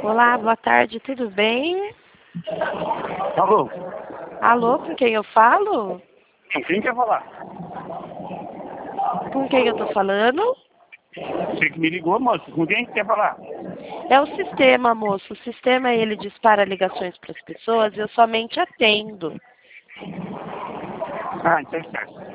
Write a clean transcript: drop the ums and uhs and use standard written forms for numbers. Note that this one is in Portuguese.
Olá, boa tarde, tudo bem? Alô? Alô, com quem eu falo? Com quem quer falar? Com quem eu tô falando? Você que me ligou, moço. Com quem quer falar? É o sistema, moço. O sistema, ele dispara ligações para as pessoas e eu somente atendo. Ah, então é certo.